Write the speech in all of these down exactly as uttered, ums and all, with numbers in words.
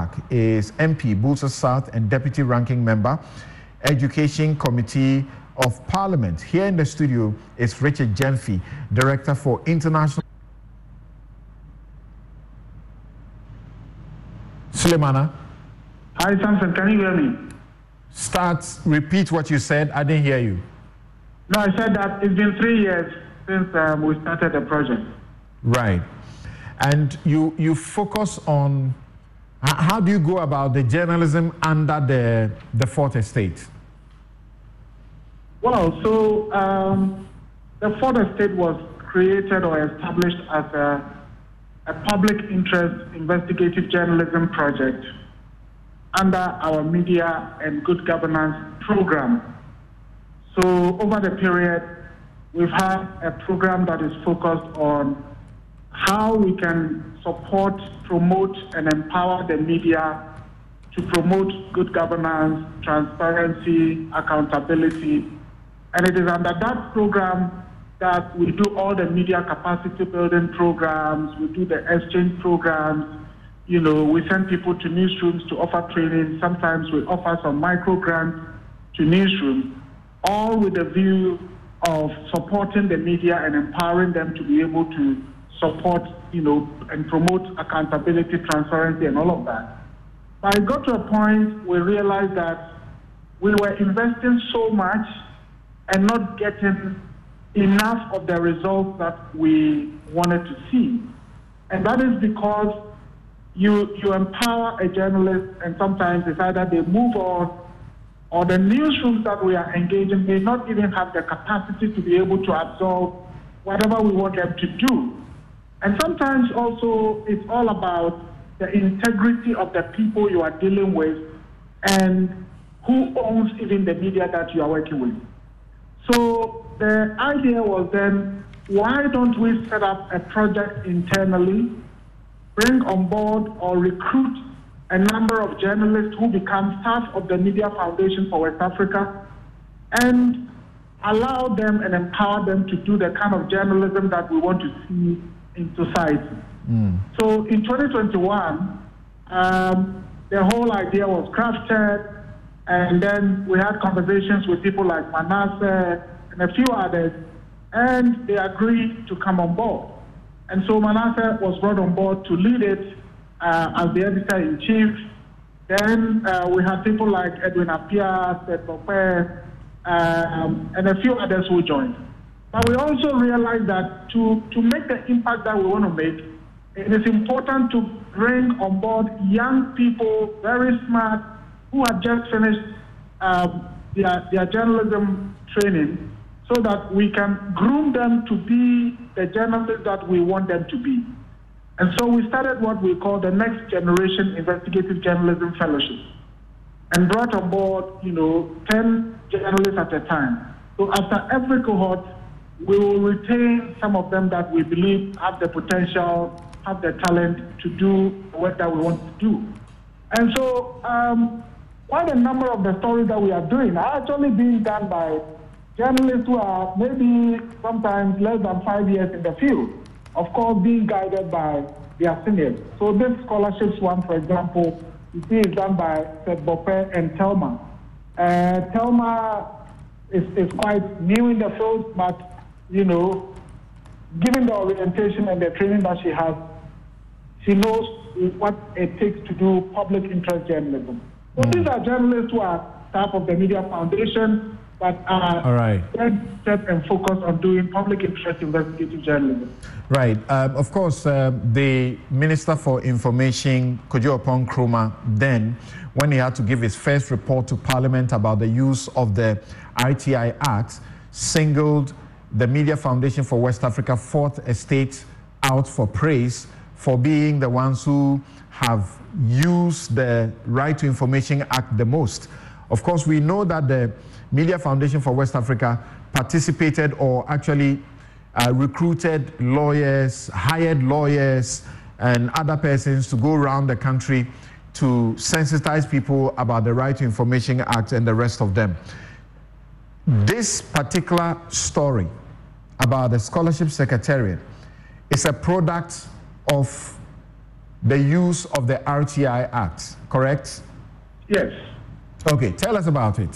Park is M P, Builsa South, and Deputy Ranking Member, Education Committee of Parliament. Here in the studio is Richard Gyamfi, Director for International. Sulemana. Hi, Samson, can you hear me? Start, repeat what you said. I didn't hear you. No, I said that it's been three years since um, we started the project. Right. And you, you focus on, how do you go about the journalism under the, the Fourth Estate? Well, so um, the Fourth Estate was created or established as a, a public interest investigative journalism project under our Media and Good Governance program. So over the period, we've had a program that is focused on how we can support, promote, and empower the media to promote good governance, transparency, accountability. And it is under that program that we do all the media capacity building programs, we do the exchange programs. You know, we send people to newsrooms to offer training. Sometimes we offer some micro grants to newsrooms, all with the view of supporting the media and empowering them to be able to support, you know, and promote accountability, transparency, and all of that. But I got to a point where we realized that we were investing so much and not getting enough of the results that we wanted to see. And that is because you, you empower a journalist, and sometimes it's either they move on, or the newsrooms that we are engaging may not even have the capacity to be able to absorb whatever we want them to do. And sometimes also it's all about the integrity of the people you are dealing with and who owns even the media that you are working with. So the idea was then, why don't we set up a project internally, bring on board or recruit a number of journalists who become staff of the Media Foundation for West Africa, and allow them and empower them to do the kind of journalism that we want to see in society. Mm. So in twenty twenty-one, um, the whole idea was crafted, and then we had conversations with people like Manasseh and a few others, and they agreed to come on board. And so Manasseh was brought on board to lead it uh, as the editor-in-chief. Then uh, we had people like Edwin Appiah, Seth Bokwe, um, and a few others who joined. But we also realized that to, to make the impact that we want to make, it is important to bring on board young people, very smart, who have just finished um, their, their journalism training, so that we can groom them to be the journalists that we want them to be. And so we started what we call the Next Generation Investigative Journalism Fellowship, and brought on board, you know, ten journalists at a time. So after every cohort, we will retain some of them that we believe have the potential, have the talent to do the work that we want to do. And so um, quite a number of the stories that we are doing are actually being done by journalists who are maybe sometimes less than five years in the field, of course being guided by their seniors. So this scholarships one, for example, you see is done by Seth Bokwe and Thelma. Uh, Thelma is, is quite new in the field, but you know, given the orientation and the training that she has, she knows what it takes to do public interest journalism. So mm. these are journalists who are staff of the Media Foundation, but are All right. set and focused on doing public interest investigative journalism. Right. Um, of course, uh, the Minister for Information, Kojo Oppong Nkrumah, then, when he had to give his first report to Parliament about the use of the I T I Act, singled the Media Foundation for West Africa Fourth Estate out for praise for being the ones who have used the Right to Information Act the most. Of course, we know that the Media Foundation for West Africa participated or actually uh, recruited lawyers, hired lawyers and other persons to go around the country to sensitize people about the Right to Information Act and the rest of them. This particular story about the Scholarship Secretariat is a product of the use of the R T I Act, correct? Yes. Okay, tell us about it.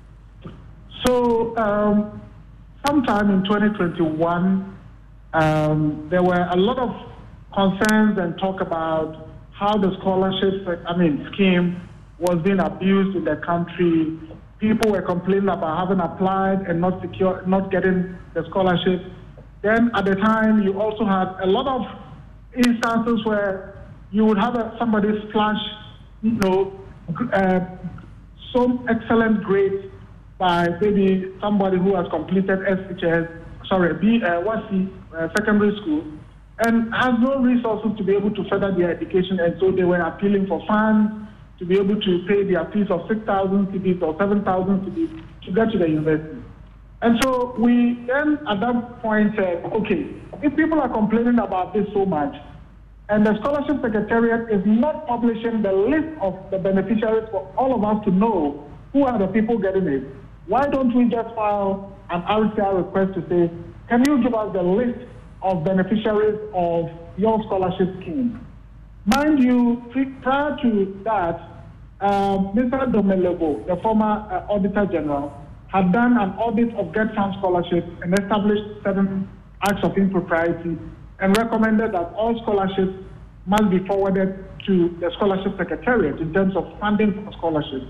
So, um, sometime in twenty twenty-one, um, there were a lot of concerns and talk about how the scholarship, I mean, scheme was being abused in the country. People were complaining about having applied and not secure, not getting the scholarship. Then at the time, you also had a lot of instances where you would have a, somebody splash, you know, uh, some excellent grades by maybe somebody who has completed S H S, sorry, B, uh, W A S I, uh, secondary school, and has no resources to be able to further their education, and so they were appealing for funds to be able to pay their fees of six thousand cedis or seven thousand cedis to get to the university. And so we then at that point said, okay, if people are complaining about this so much, and the Scholarship Secretariat is not publishing the list of the beneficiaries for all of us to know who are the people getting it, why don't we just file an R T I request to say, can you give us the list of beneficiaries of your scholarship scheme? Mind you, prior to that, uh, Mister Domelego, the former uh, Auditor General, had done an audit of Get Fund scholarships and established certain acts of impropriety and recommended that all scholarships must be forwarded to the Scholarship Secretariat in terms of funding for scholarships.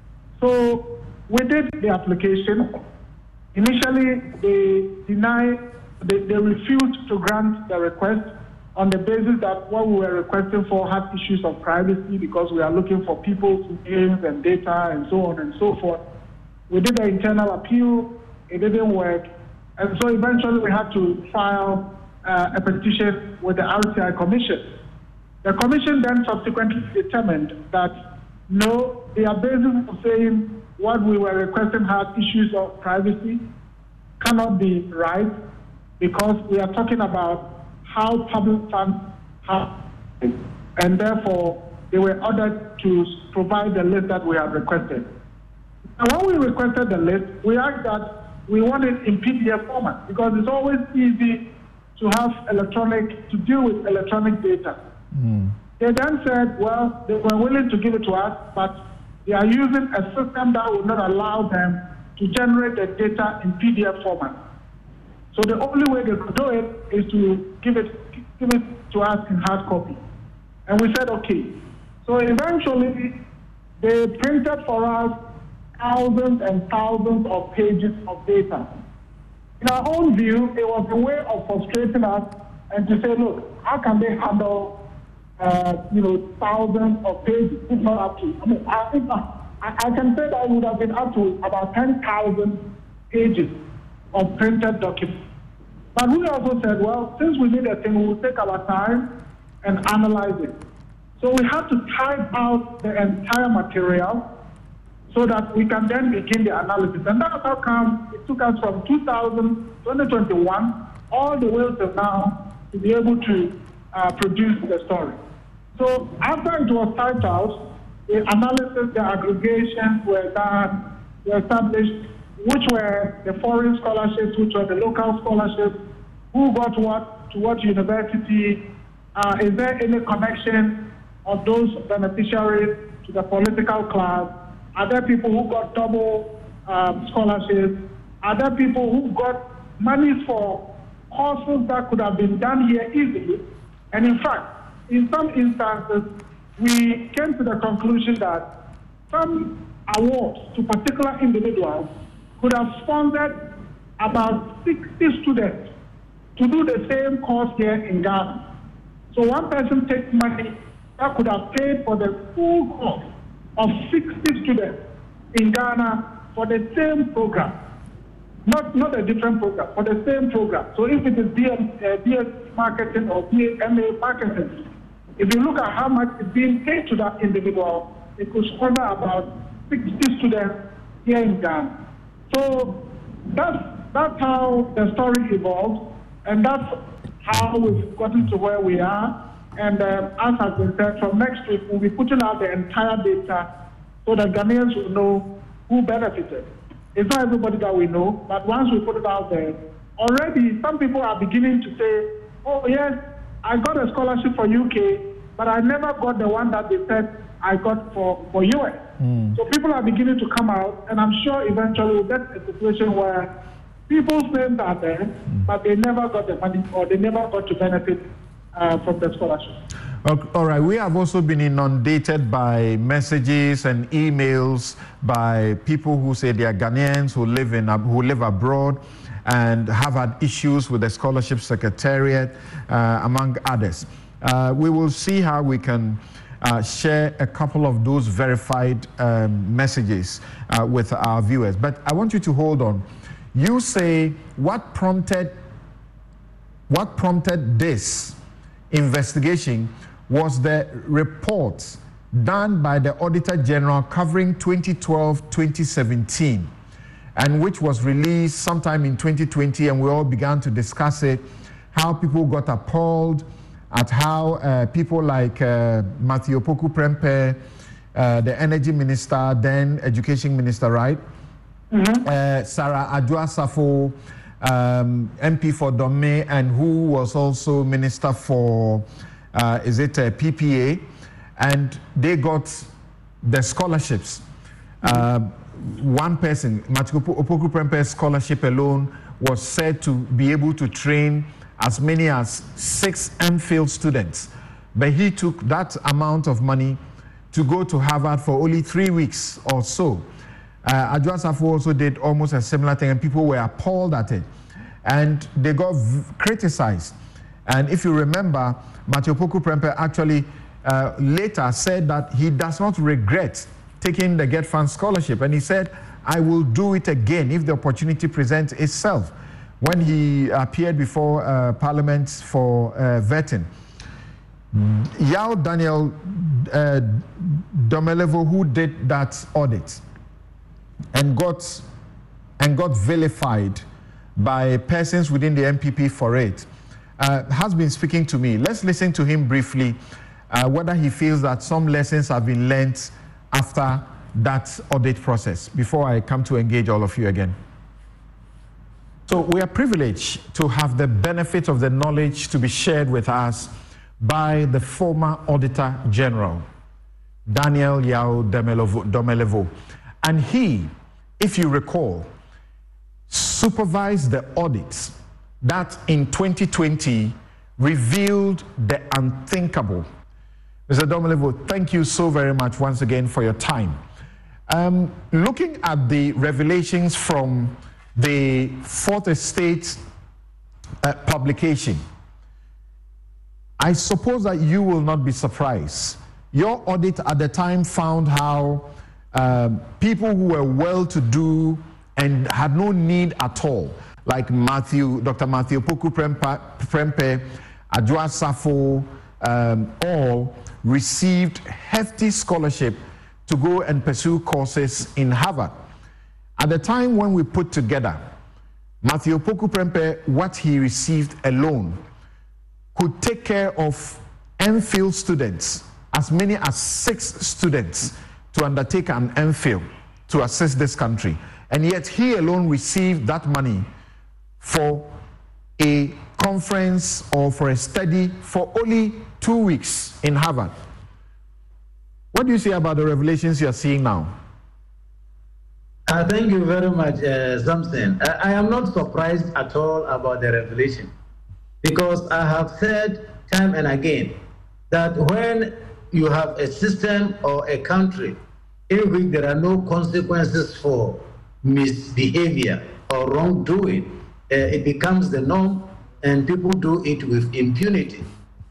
So we did the application. Initially, they denied, they, they refused to grant the request on the basis that what we were requesting for had issues of privacy because we are looking for people's names and data and so on and so forth. We did the internal appeal, it didn't work, and so eventually we had to file uh, a petition with the R T I Commission. The Commission then subsequently determined that no, their basis of saying what we were requesting had issues of privacy cannot be right because we are talking about how public funds have, and therefore they were ordered to provide the list that we have requested. And when we requested the list, we asked that we want it in P D F format because it's always easy to have electronic, to deal with electronic data. Mm. They then said, well, they were willing to give it to us, but they are using a system that will not allow them to generate the data in P D F format. So the only way they could do it is to give it, give it to us in hard copy. And we said, okay. So eventually, they printed for us thousands and thousands of pages of data. In our own view, it was a way of frustrating us and to say, look, how can they handle, uh, you know, thousands of pages? It's not up to, I mean, I, think, I, I can say that it would have been up to about ten thousand pages of printed documents. But we also said, well, since we need a thing, we will take our time and analyze it. So we had to type out the entire material so that we can then begin the analysis. And that's how come it took us from two thousand, twenty twenty-one all the way to now to be able to uh, produce the story. So after it was typed out, the analysis, the aggregations were done, were established, which were the foreign scholarships, which were the local scholarships, who got what, to what university, uh, is there any connection of those beneficiaries to the political class? Are there people who got double um, scholarships? Are there people who got monies for courses that could have been done here easily? And in fact, in some instances, we came to the conclusion that some awards to particular individuals could have sponsored about sixty students to do the same course here in Ghana. So one person takes money that could have paid for the full course of sixty students in Ghana for the same program. Not, not a different program, for the same program. So if it is B S marketing or B M A marketing, if you look at how much is being paid to that individual, it could sponsor about sixty students here in Ghana. So that's, that's how the story evolved, and that's how we've gotten to where we are. And uh, as has been said, from next week, we'll be putting out the entire data so that Ghanaians will know who benefited. It's not everybody that we know, but once we put it out there, already some people are beginning to say, oh yes, I got a scholarship for U K, but I never got the one that they said I got for, for U S. Mm. So people are beginning to come out, and I'm sure eventually we'll get a situation where people's names are there, mm. but they never got the money or they never got to benefit uh, from the scholarship. Okay, all right, we have also been inundated by messages and emails by people who say they are Ghanaians who live in who live abroad and have had issues with the scholarship secretariat, uh, among others. Uh, we will see how we can uh, share a couple of those verified um, messages uh, with our viewers. But I want you to hold on. You say what prompted what prompted this investigation was the report done by the Auditor General covering twenty twelve to twenty seventeen, and which was released sometime in twenty twenty, and we all began to discuss it, how people got appalled at how uh, people like uh, Matthew Opoku Prempeh, uh, the Energy Minister, then Education Minister, right? Mm-hmm. uh, Sarah Adwoa-Safo, um, M P for Dome, and who was also Minister for Uh, is it a P P A, and they got the scholarships. Uh, one person, Matthew Opoku Prempeh's scholarship alone was said to be able to train as many as six M Phil students, but he took that amount of money to go to Harvard for only three weeks or so. Uh, Adwoa-Safo also did almost a similar thing, and people were appalled at it, and they got criticized. And if you remember, Matthew Opoku Prempeh actually uh, later said that he does not regret taking the Get Fund scholarship. And he said, I will do it again if the opportunity presents itself, when he appeared before uh, Parliament for uh, vetting. Yao Daniel uh, Domelevo, who did that audit and got, and got vilified by persons within the M P P for it, Uh, has been speaking to me. Let's listen to him briefly, uh, whether he feels that some lessons have been learned after that audit process, before I come to engage all of you again. So we are privileged to have the benefit of the knowledge to be shared with us by the former Auditor General, Daniel Yao Domelevo. And he, if you recall, supervised the audits that in twenty twenty revealed the unthinkable. Mister Domelevo, thank you so very much once again for your time. Um, looking at the revelations from the Fourth Estate uh, publication, I suppose that you will not be surprised. Your audit at the time found how um, people who were well-to-do and had no need at all, like Matthew, Doctor Matthew Opoku Prempeh, Adwoa-Safo, um, all received hefty scholarship to go and pursue courses in Harvard. At the time when we put together Matthew Opoku Prempeh, what he received alone could take care of M Phil students, as many as six students, to undertake an M Phil to assist this country. And yet he alone received that money for a conference or for a study for only two weeks in Harvard. What do you say about the revelations you are seeing now? Uh, thank you very much, uh, Samson. I, I am not surprised at all about the revelation, because I have said time and again that when you have a system or a country in which there are no consequences for misbehavior or wrongdoing, uh, it becomes the norm, and people do it with impunity.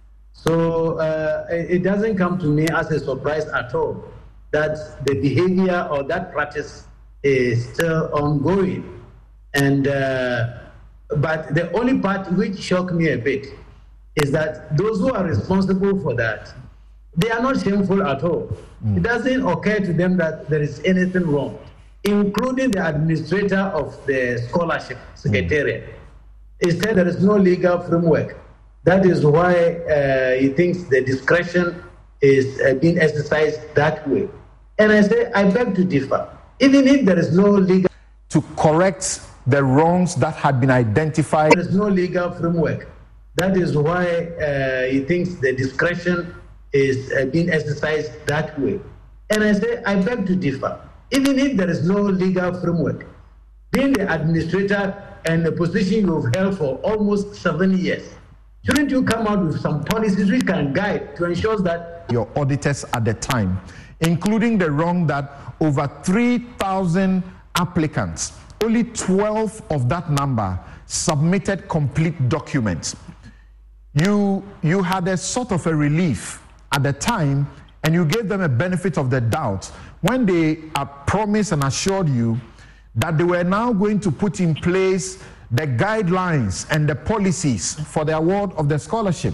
So uh, it doesn't come to me as a surprise at all that the behavior or that practice is still ongoing. And uh, but the only part which shocked me a bit is that those who are responsible for that, they are not shameful at all. Mm. It doesn't occur to them that there is anything wrong, including the administrator of the scholarship secretariat. Mm. Instead, there is no legal framework. That is why uh, he thinks the discretion is uh, being exercised that way. And I say, I beg to differ. Even if there is no legal... To correct the wrongs that had been identified. There is no legal framework. That is why uh, he thinks the discretion is uh, being exercised that way. And I say, I beg to differ. Even if there is no legal framework, being the administrator and the position you've held for almost seven years, shouldn't you come out with some policies which can guide to ensure that your auditors at the time, including the wrong that over three thousand applicants, only twelve of that number submitted complete documents. You, you had a sort of a relief at the time, and you gave them a benefit of the doubt when they uh, promised and assured you that they were now going to put in place the guidelines and the policies for the award of the scholarship.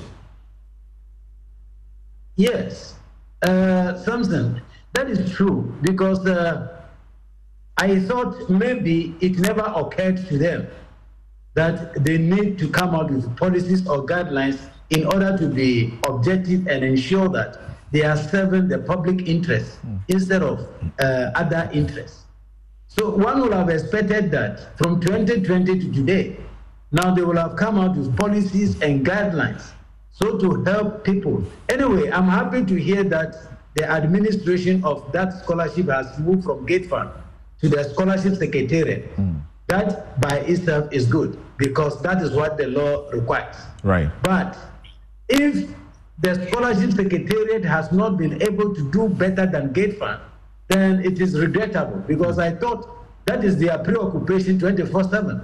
Yes, uh, Samson, that is true, because uh, I thought maybe it never occurred to them that they need to come out with policies or guidelines in order to be objective and ensure that they are serving the public interest mm. instead of uh, other interests. So one would have expected that from twenty twenty to today, now they will have come out with policies and guidelines so to help people. Anyway, I'm happy to hear that the administration of that scholarship has moved from Gate Fund to the Scholarship Secretariat. Mm. That by itself is good, because that is what the law requires. Right. But if the Scholarship Secretariat has not been able to do better than Gate Fund, then it is regrettable, because I thought that is their preoccupation twenty-four seven.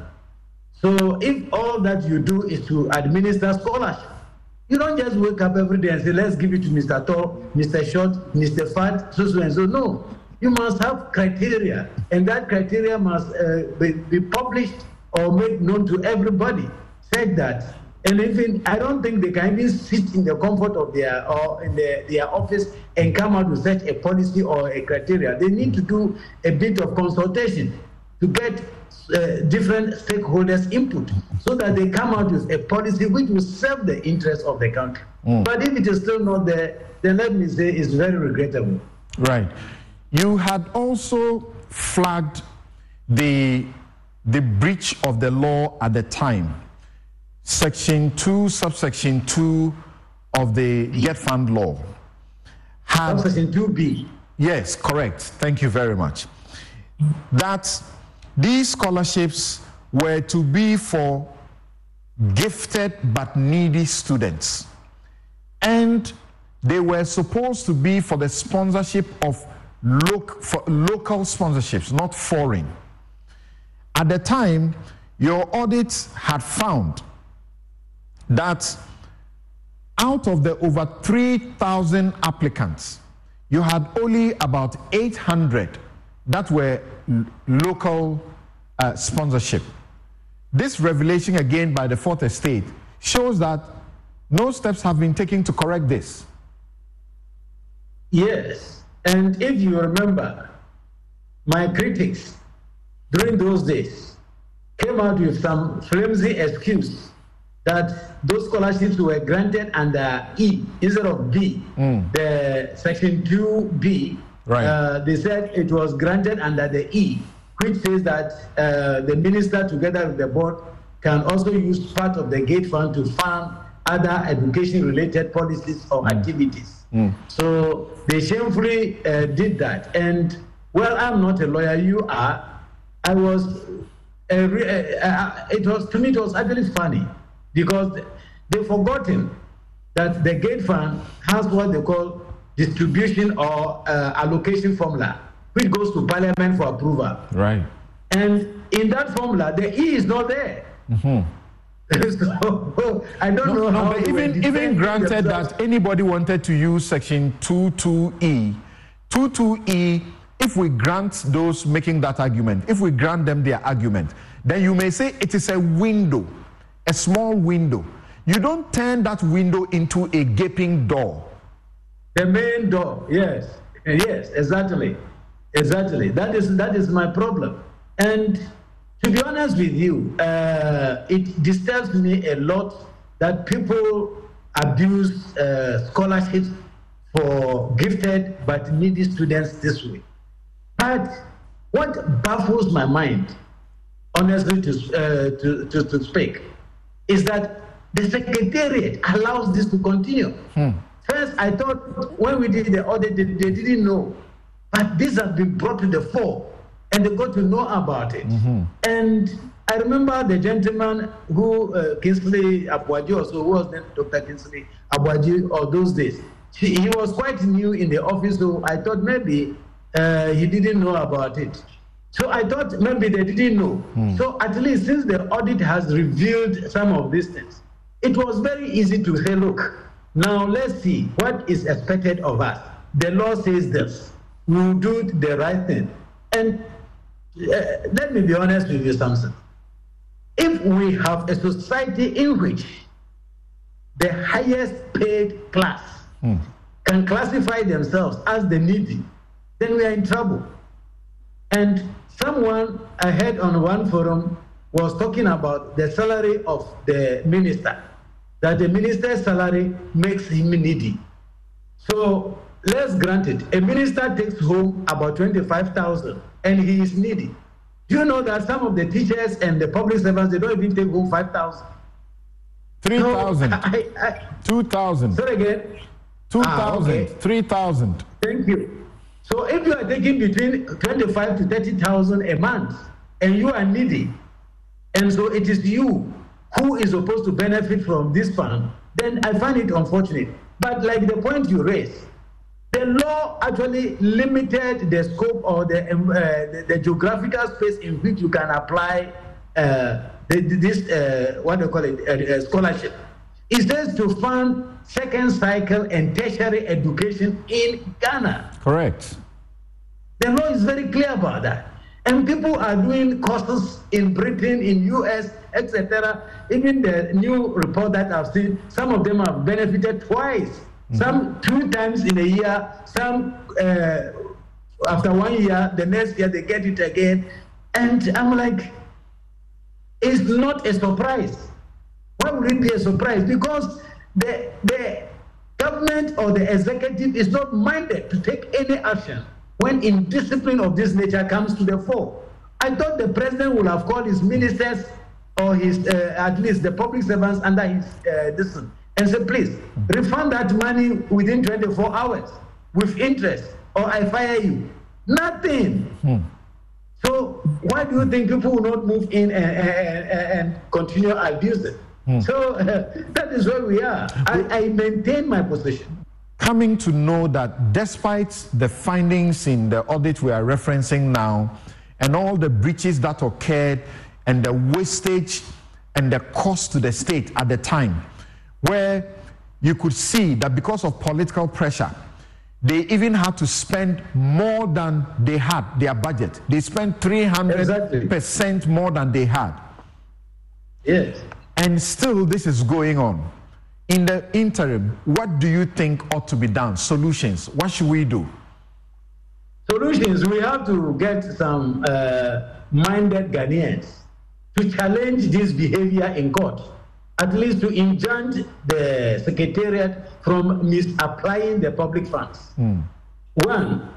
So if all that you do is to administer scholarship, you don't just wake up every day and say, let's give it to Mister Tall, Mister Short, Mister Fat, so so and so. No, you must have criteria, and that criteria must uh, be, be published or made known to everybody. Said that. And even, I don't think they can even sit in the comfort of their or in their, their office and come out with such a policy or a criteria. They need to do a bit of consultation to get uh, different stakeholders' input so that they come out with a policy which will serve the interests of the country. Mm. But if it is still not there, then let me say it's very regrettable. Right. You had also flagged the, the breach of the law at the time. Section two, subsection two of the Gate Fund law. Had, subsection two B. Yes, correct. Thank you very much. That these scholarships were to be for gifted but needy students. And they were supposed to be for the sponsorship of loc for local sponsorships, not foreign. At the time, your audits had found that out of the over three thousand applicants, you had only about eight hundred that were local uh, sponsorship. This revelation, again by the Fourth Estate, shows that no steps have been taken to correct this. Yes, and if you remember, my critics during those days came out with some flimsy excuse that those scholarships were granted under E instead of B. Mm. The section two B, right. uh, they said it was granted under the E, which says that uh, the minister together with the board can also use part of the Gate Fund to fund other education-related policies or mm. activities. Mm. So they shamefully uh, did that. And, well, I'm not a lawyer, you are. I was, uh, uh, it was, to me, it was actually funny, because they've forgotten that the Gate Fund has what they call distribution or uh, allocation formula, which goes to Parliament for approval. Right. And in that formula, the E is not there. Mm-hmm. So, I don't no, know no, how. But even even granted themselves. That anybody wanted to use Section two two E, two two E, if we grant those making that argument, if we grant them their argument, then you may say it is a window. A small window. You don't turn that window into a gaping door. The main door, yes, yes, exactly, exactly. That is that is my problem. And to be honest with you, uh, it disturbs me a lot that people abuse uh, scholarships for gifted but needy students this way. But what baffles my mind, honestly, to uh, to, to to speak, is that the Secretariat allows this to continue. Hmm. First, I thought when we did the audit, they, they didn't know. But this has been brought to the fore, and they got to know about it. Mm-hmm. And I remember the gentleman who, uh, Kingsley Abuaji, also, who was named Doctor Kingsley Abuaji, all those days. He, he was quite new in the office, so I thought maybe uh, he didn't know about it. So I thought maybe they didn't know. Mm. So at least since the audit has revealed some of these things, it was very easy to say, look, now let's see what is expected of us. The law says this. We'll do the right thing. And uh, let me be honest with you, Samson. If we have a society in which the highest paid class mm. can classify themselves as the needy, then we are in trouble. And someone I heard on one forum was talking about the salary of the minister, that the minister's salary makes him needy. So let's grant it. A minister takes home about twenty-five thousand and he is needy. Do you know that some of the teachers and the public servants, they don't even take home five thousand? three thousand. So two thousand. Sorry again? two thousand. Ah, okay. three thousand. Thank you. So if you are taking between twenty-five to thirty thousand a month and you are needy, and so it is you who is supposed to benefit from this fund, then I find it unfortunate. But like the point you raised, the law actually limited the scope or the, um, uh, the, the geographical space in which you can apply uh, the, this, uh, what do you call it, uh, uh, scholarship. It says to fund second cycle and tertiary education in Ghana. Correct. The law is very clear about that. And people are doing courses in Britain, in U S, et cetera. Even the new report that I've seen, some of them have benefited twice. Mm-hmm. Some two times in a year, some uh, after one year, the next year they get it again. And I'm like, it's not a surprise. Why would it be a surprise? Because the, the government or the executive is not minded to take any action when indiscipline of this nature comes to the fore. I thought the president would have called his ministers or his, uh, at least the public servants under his uh, this and said, please, refund that money within twenty-four hours with interest or I fire you. Nothing. Hmm. So why do you think people will not move in and, and, and continue abusing? Hmm. So uh, that is where we are. I, I maintain my position. Coming to know that despite the findings in the audit we are referencing now and all the breaches that occurred and the wastage and the cost to the state at the time, where you could see that because of political pressure, they even had to spend more than they had, their budget. They spent three hundred percent exactly. more than they had. Yes. And still this is going on. In the interim, what do you think ought to be done? Solutions, what should we do? Solutions, we have to get some uh, minded Ghanaians to challenge this behavior in court, at least to injunct the secretariat from misapplying the public funds. Mm. One,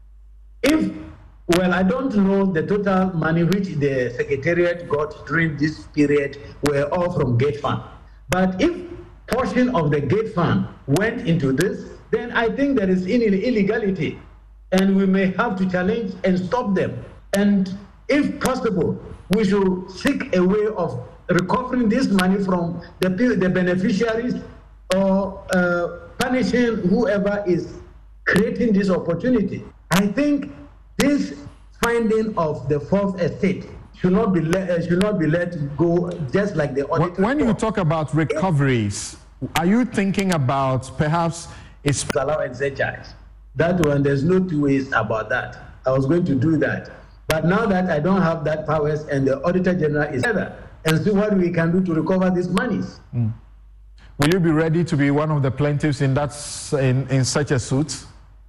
if, well, I don't know the total money which the secretariat got during this period were all from Gate Fund, but if portion of the Gate Fund went into this, then I think there is illegality and we may have to challenge and stop them. And if possible, we should seek a way of recovering this money from the, the beneficiaries or uh, punishing whoever is creating this opportunity. I think this finding of the fourth estate should not be let, uh, should not be let go just like the audit. When you talk about recoveries, are you thinking about perhaps a allow exercise? That one, there's no two ways about that. I was going to do that, but now that I don't have that powers and the Auditor General is there, and see what we can do to recover these monies. Mm. Will you be ready to be one of the plaintiffs in that in, in such a suit?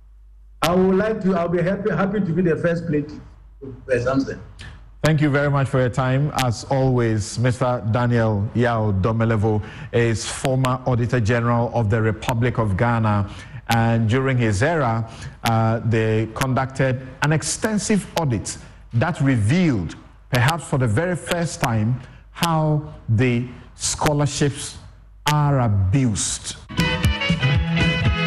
I would like to. I'll be happy happy to be the first plaintiff. Samson. Thank you very much for your time. As always, Mister Daniel Yao Domelevo is former Auditor General of the Republic of Ghana. And during his era, uh, they conducted an extensive audit that revealed, perhaps for the very first time, how the scholarships are abused.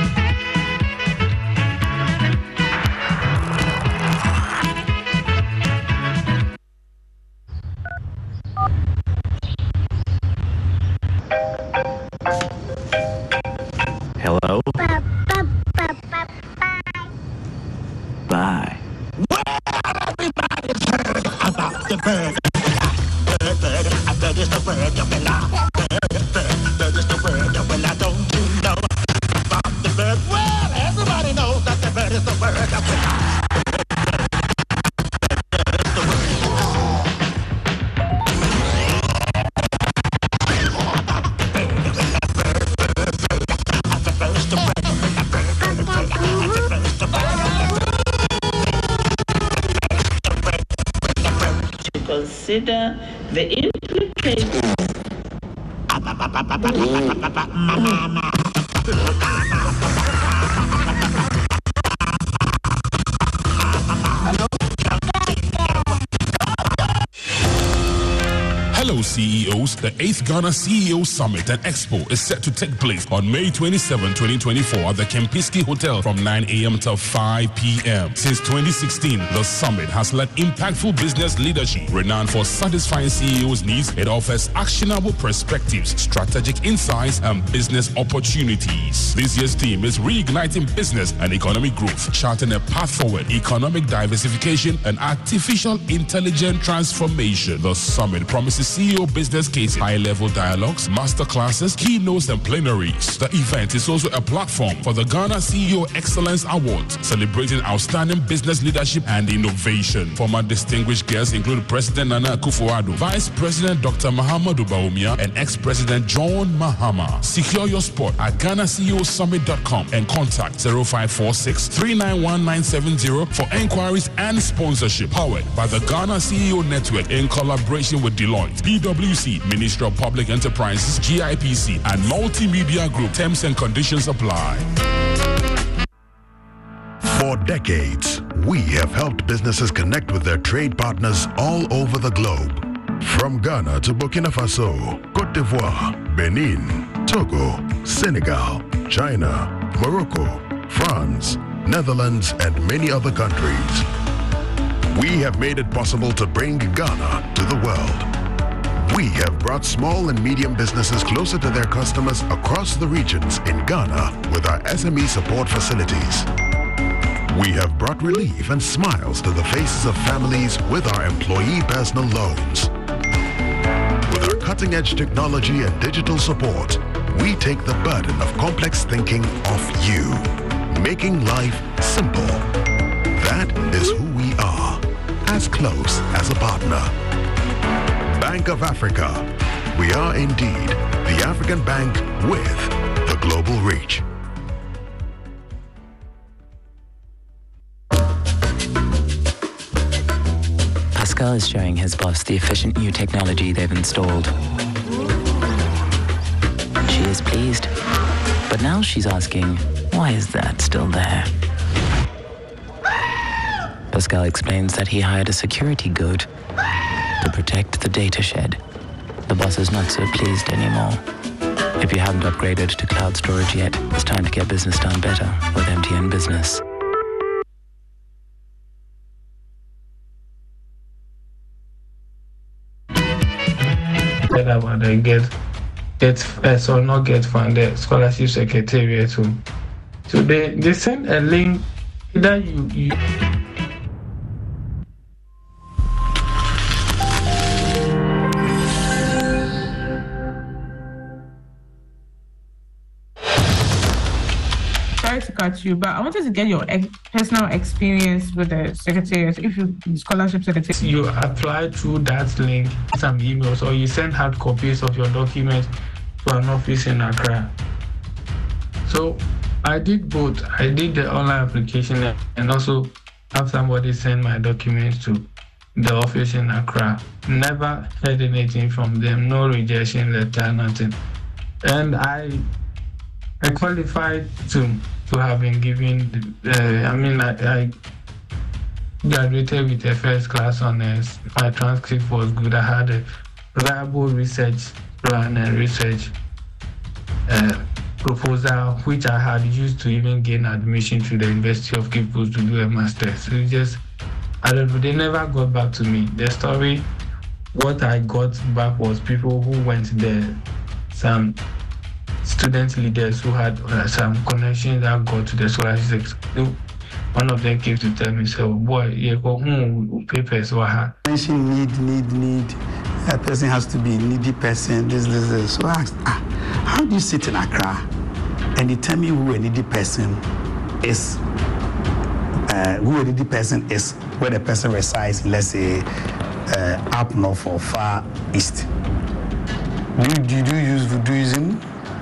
bird. Bird, bird, a bird is the word of the law. Bird, bird, bird is the word of the law. Don't you know about the bird? Well, everybody knows that the bird is the word of the law. Consider the implications. Hello, C E Os. The eighth Ghana C E O Summit and Expo is set to take place on May twenty-seventh, twenty twenty-four at the Kempinski Hotel from nine a.m. till five p.m. Since twenty sixteen, the summit has led impactful business leadership. Renowned for satisfying C E Os' needs, it offers actionable perspectives, strategic insights, and business opportunities. This year's theme is reigniting business and economic growth, charting a path forward, economic diversification, and artificial intelligence transformation. The summit promises C E O business cases, high-level dialogues, masterclasses, keynotes, and plenaries. The event is also a platform for the Ghana C E O Excellence Awards, celebrating outstanding business leadership and innovation. Former distinguished guests include President Nana Akufo-Addo, Vice President Doctor Mahamudu Bawumia, and ex-President John Mahama. Secure your spot at Ghana C E O Summit dot com and contact zero five four six, three nine one, nine seven zero for enquiries and sponsorship. Powered by the Ghana C E O Network in collaboration with Deloitte, P W C, Ministry of Public Enterprises, G I P C, and Multimedia Group. Terms and conditions apply. For decades, we have helped businesses connect with their trade partners all over the globe. From Ghana to Burkina Faso, Cote d'Ivoire, Benin, Togo, Senegal, China, Morocco, France, Netherlands, and many other countries. We have made it possible to bring Ghana to the world. We have brought small and medium businesses closer to their customers across the regions in Ghana with our S M E support facilities. We have brought relief and smiles to the faces of families with our employee personal loans. With our cutting-edge technology and digital support, we take the burden of complex thinking off you, making life simple. That is who we are, as close as a partner. Bank of Africa. We are indeed the African bank with the global reach. Pascal is showing his boss the efficient new technology they've installed. She is pleased, but now she's asking, why is that still there? Pascal explains that he hired a security guard to protect the data shed. The boss is not so pleased anymore. If you haven't upgraded to cloud storage yet, it's time to get business done better with M T N Business. About the get get first or not get funded scholarship secretariat too. So they, they send a link that you, you sorry to cut you, but I wanted to get your ex- personal experience with the secretariat. If you scholarship secretariat, you apply through that link, some emails, or you send hard copies of your documents to an office in Accra. So I did both. I did the online application and also have somebody send my documents to the office in Accra. Never heard anything from them. No rejection letter, nothing. And I, I qualified to to have been given. Uh, I mean, I, I graduated with a first class honors. My transcript was good. I had a reliable research plan and research uh, proposal, which I had used to even gain admission to the University of Cape Coast to do a master's. So it just, I don't know, they never got back to me. The story, what I got back was people who went there, some student leaders who had uh, some connections that got to the scholarship. one of them came to tell me, so boy, you go home papers were her. Mention need, need, need. A person has to be a needy person, this, this, this. So I asked, ah, how do you sit in Accra and you tell me who a needy person is, uh, who a needy person is, where the person resides, let's say, uh, up north or far east? Do you, do you use voodooism?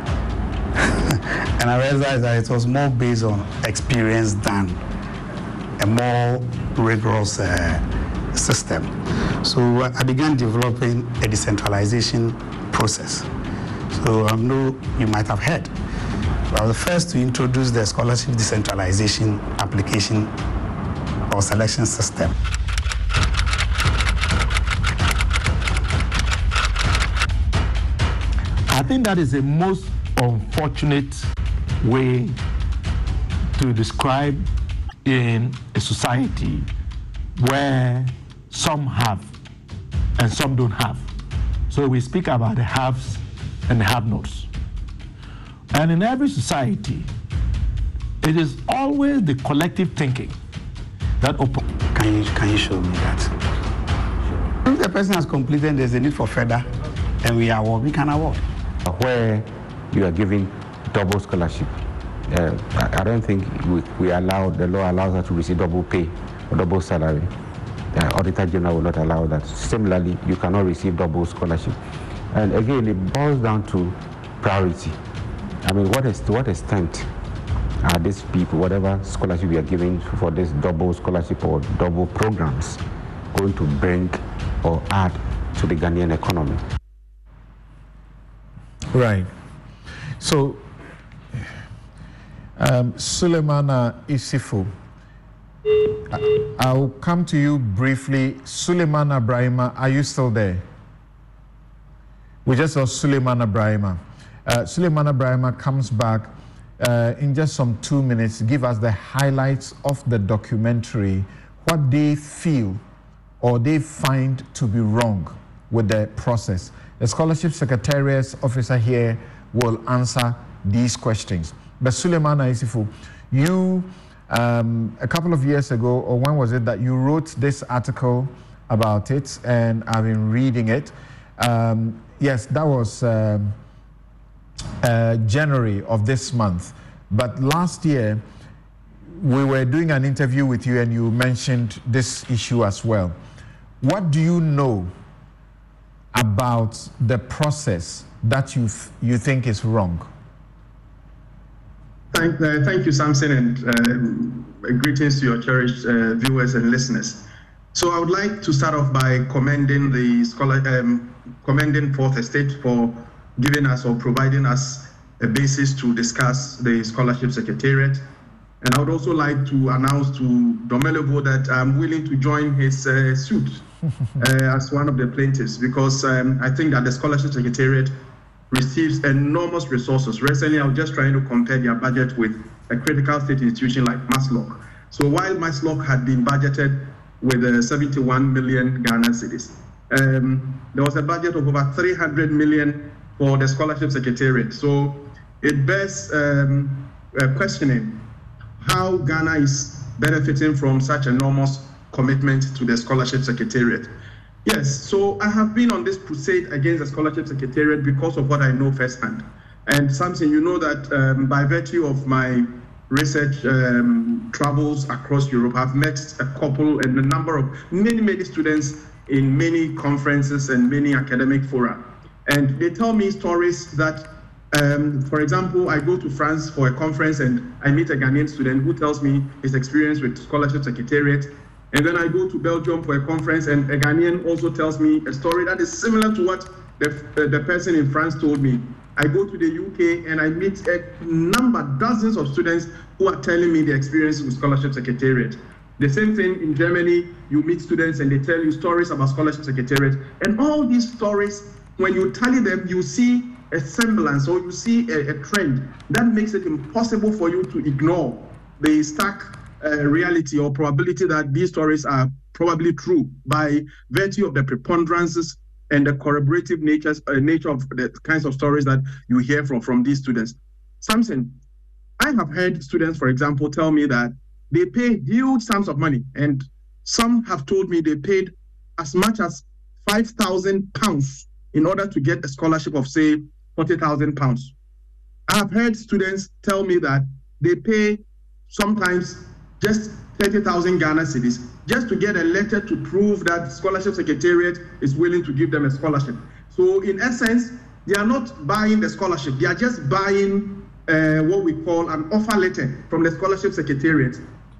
And I realized that it was more based on experience than a more rigorous uh, system. So I began developing a decentralization process. So I know you might have heard. I was the first to introduce the scholarship decentralization application or selection system. I think that is the most unfortunate way to describe in a society where some have and some don't have. So we speak about the haves and the have-nots. And in every society, it is always the collective thinking that opposes. Can you, can you show me that? If the person has completed, there's a need for further, and we award, we can award. Where you are giving double scholarship, uh, I, I don't think we, we allow, the law allows us to receive double pay or double salary. The Auditor General will not allow that. Similarly, you cannot receive double scholarship. And again, it boils down to priority. I mean, what is to what extent are these people, whatever scholarship we are giving for this double scholarship or double programs, going to bring or add to the Ghanaian economy? Right. So, um, Suleimana Isifu, I'll come to you briefly. Suleimana Brahima, are you still there? We just saw Suleimana Brahima. Uh, Suleimana Brahima comes back uh, in just some two minutes, give us the highlights of the documentary, what they feel or they find to be wrong with the process. The Scholarship Secretariat's officer here will answer these questions. But Suleimana Isifu, you, um, a couple of years ago, or when was it that you wrote this article about it, and I've been reading it. Um, yes, that was um, uh, January of this month. But last year, we were doing an interview with you and you mentioned this issue as well. What do you know about the process that you, th you think is wrong? Thank, uh, thank you, Samson, and uh, greetings to your cherished uh, viewers and listeners. So I would like to start off by commending the scholar, um, commending Fourth Estate for giving us or providing us a basis to discuss the Scholarship Secretariat. And I would also like to announce to Domelevo that I'm willing to join his uh, suit uh, as one of the plaintiffs, because um, I think that the Scholarship Secretariat receives enormous resources. Recently, I was just trying to compare their budget with a critical state institution like MASLOC. So while MASLOC had been budgeted with uh, seventy-one million Ghana cedis, um, there was a budget of over three hundred million for the Scholarship Secretariat. So it bears um, uh, questioning how Ghana is benefiting from such enormous commitment to the Scholarship Secretariat. Yes, so I have been on this crusade against the Scholarship Secretariat because of what I know firsthand. And Samson, you know that um, by virtue of my research um, travels across Europe, I've met a couple and a number of many, many students in many conferences and many academic fora. And they tell me stories that, um, for example, I go to France for a conference and I meet a Ghanaian student who tells me his experience with Scholarship Secretariat. And then I go to Belgium for a conference and a Ghanaian also tells me a story that is similar to what the, uh, the person in France told me. I go to the U K and I meet a number, dozens of students who are telling me their experience with Scholarship Secretariat. The same thing in Germany, you meet students and they tell you stories about Scholarship Secretariat. And all these stories, when you tally them, you see a semblance or you see a, a trend that makes it impossible for you to ignore the stark uh, reality or probability that these stories are probably true by virtue of the preponderances and the corroborative natures, uh, nature of the kinds of stories that you hear from, from these students. Samson, I have heard students, for example, tell me that they pay huge sums of money. And some have told me they paid as much as five thousand pounds in order to get a scholarship of, say, forty thousand pounds. I have heard students tell me that they pay sometimes just thirty thousand Ghana cedis just to get a letter to prove that Scholarship Secretariat is willing to give them a scholarship. So in essence, they are not buying the scholarship. They are just buying uh, what we call an offer letter from the Scholarship Secretariat.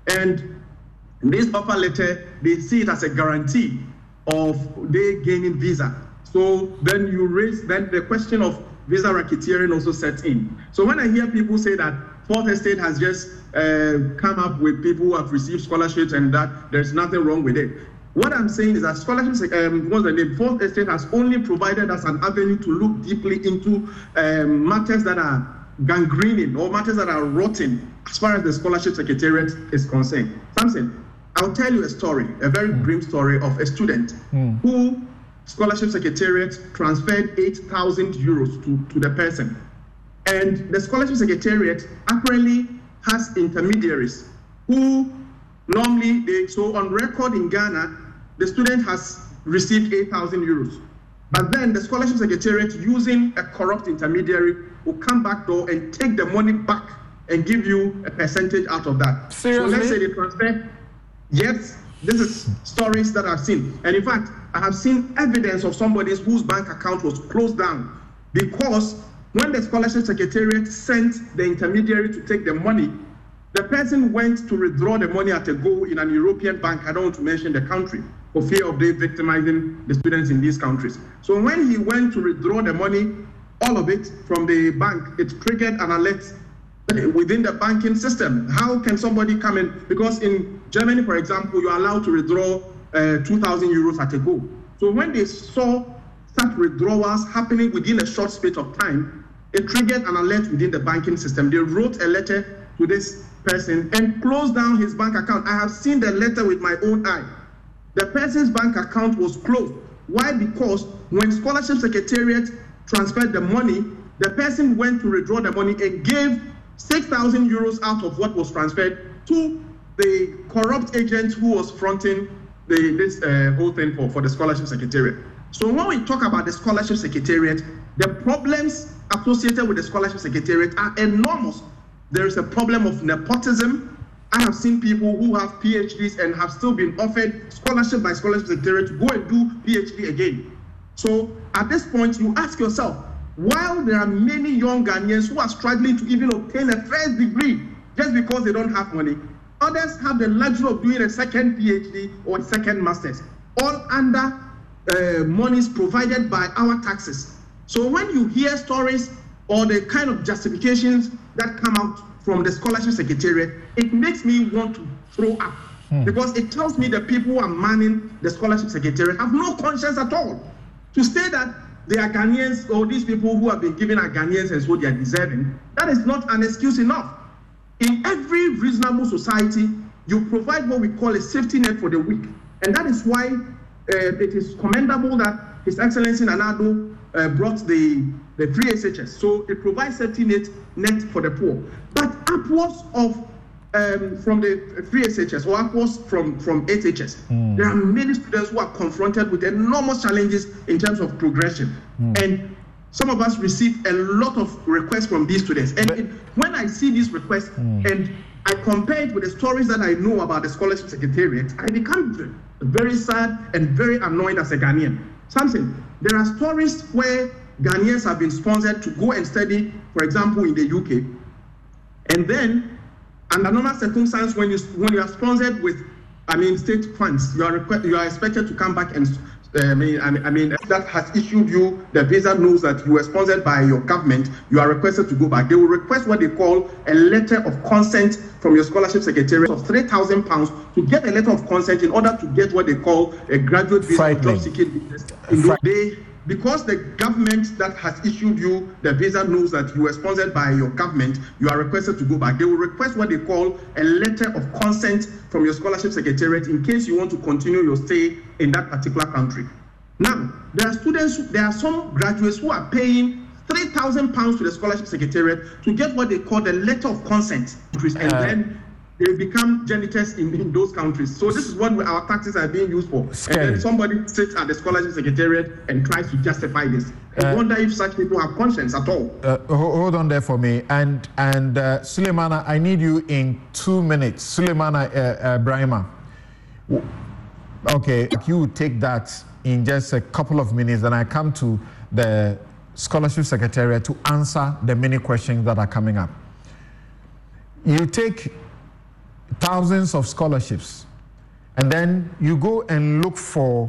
And this offer letter, they see it as a guarantee of they gaining visa. So then you raise, then the question of visa racketeering also sets in. So when I hear people say that Fourth Estate has just uh, come up with people who have received scholarships and that there's nothing wrong with it, what I'm saying is that scholarships, um, what's the name? Fourth Estate has only provided us an avenue to look deeply into um, matters that are gangrening or matters that are rotting as far as the Scholarship Secretariat is concerned. Samson, I'll tell you a story, a very mm. grim story of a student mm. who Scholarship Secretariat transferred eight thousand euros to, to the person. And the Scholarship Secretariat apparently has intermediaries who normally, they, so on record in Ghana, the student has received eight thousand euros. But then the Scholarship Secretariat, using a corrupt intermediary, will come back door and take the money back and give you a percentage out of that. Seriously? So let's say they transfer, yes, this is stories that I've seen. And in fact, I have seen evidence of somebody whose bank account was closed down because when the Scholarship Secretariat sent the intermediary to take the money, the person went to withdraw the money at a go in an European bank. I don't want to mention the country for fear of they victimizing the students in these countries. So when he went to withdraw the money, all of it from the bank, it triggered an alert within the banking system. How can somebody come in? Because in Germany, for example, you're allowed to withdraw uh, two thousand euros at a go. So when they saw such withdrawals happening within a short space of time, it triggered an alert within the banking system. They wrote a letter to this person and closed down his bank account. I have seen the letter with my own eye. The person's bank account was closed. Why? Because when Scholarship Secretariat transferred the money, the person went to withdraw the money and gave six thousand euros out of what was transferred to the corrupt agent who was fronting the, this uh, whole thing for, for the Scholarship Secretariat. So when we talk about the Scholarship Secretariat, the problems associated with the Scholarship Secretariat are enormous. There is a problem of nepotism. I have seen people who have P H Ds and have still been offered scholarship by Scholarship Secretariat to go and do P H D again. So at this point, you ask yourself, while there are many young Ghanaians who are struggling to even obtain a first degree just because they don't have money, others have the luxury of doing a second P H D or a second master's, all under uh, monies provided by our taxes. So when you hear stories or the kind of justifications that come out from the Scholarship Secretariat, it makes me want to throw up. Hmm. Because it tells me the people who are manning the Scholarship Secretariat have no conscience at all. To say that they are Ghanaians, or these people who have been given are Ghanaians and so they are deserving, that is not an excuse enough. In every reasonable society, you provide what we call a safety net for the weak. And that is why uh, it is commendable that His Excellency Nana Addo uh, brought the, the free S H S. So it provides safety net, net for the poor. But upwards of Um, from the free S H S or upwards from, from H H S, mm. there are many students who are confronted with enormous challenges in terms of progression. Mm. And some of us receive a lot of requests from these students. And it, when I see these requests mm. and I compare it with the stories that I know about the Scholarship Secretariat, I become very sad and very annoyed as a Ghanaian. Something, there are stories where Ghanaians have been sponsored to go and study, for example, in the U K. And then under normal circumstances, when you when you are sponsored with, I mean, state funds, you are requ- you are expected to come back and, uh, I mean, I mean, that has issued you the visa knows that you were sponsored by your government. You are requested to go back. They will request what they call a letter of consent from your Scholarship Secretariat of three thousand pounds to get a letter of consent in order to get what they call a graduate visa, job seeking business. They Because the government that has issued you the visa knows that you were sponsored by your government, you are requested to go back. They will request what they call a letter of consent from your Scholarship Secretariat in case you want to continue your stay in that particular country. Now, there are students, there are some graduates who are paying three thousand pounds to the Scholarship Secretariat to get what they call the letter of consent. And uh, then they become janitors in, in those countries. So this is what our taxes are being used for. Scary. And then somebody sits at the scholarship secretariat and tries to justify this. I Uh, wonder if such people have conscience at all. Uh, ho- hold on there for me. And and uh, Suleimana, I need you in two minutes. Suleimana uh, uh, Brahima. W- Okay, you would take that in just a couple of minutes, then I come to the scholarship secretariat to answer the many questions that are coming up. You take thousands of scholarships, and then you go and look for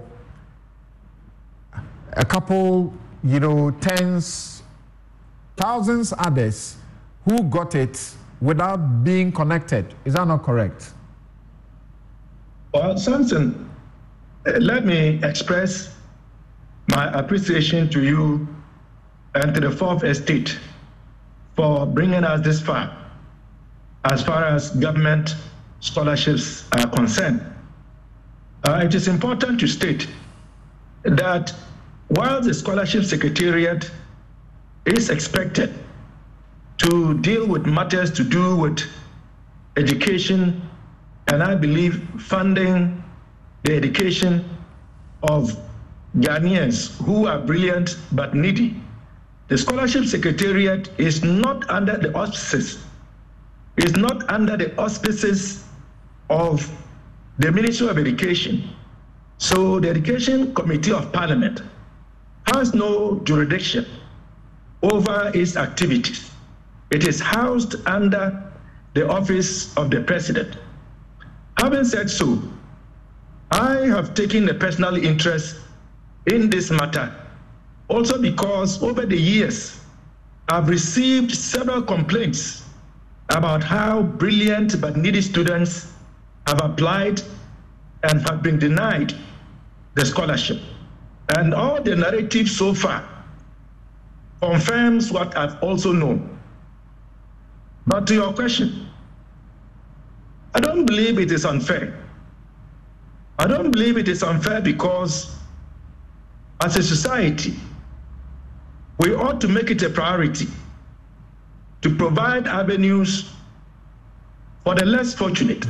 a couple, you know, tens, thousands others who got it without being connected. Is that not correct? Well, Samson, uh, let me express my appreciation to you and to the Fourth Estate for bringing us this far as far as government scholarships are concerned. Uh, it is important to state that while the Scholarship Secretariat is expected to deal with matters to do with education and I believe funding the education of Ghanaians who are brilliant but needy, the Scholarship Secretariat is not under the auspices, is not under the auspices of the Ministry of Education. So the Education Committee of Parliament has no jurisdiction over its activities. It is housed under the office of the President. Having said so, I have taken a personal interest in this matter, also because over the years, I've received several complaints about how brilliant but needy students have applied and have been denied the scholarship. And all the narrative so far confirms what I've also known. But to your question, I don't believe it is unfair. I don't believe it is unfair because as a society, we ought to make it a priority to provide avenues for the less fortunate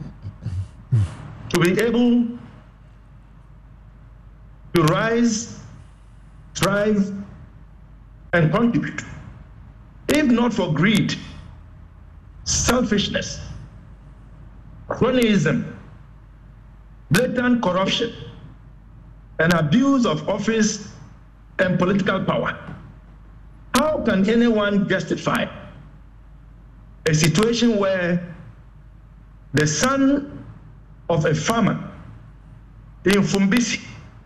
to be able to rise, thrive, and contribute. If not for greed, selfishness, cronyism, blatant corruption, and abuse of office and political power, how can anyone justify a situation where the son of a farmer in Fumbisi,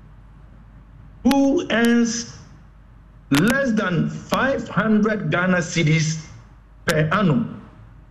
who earns less than five hundred Ghana cedis per annum,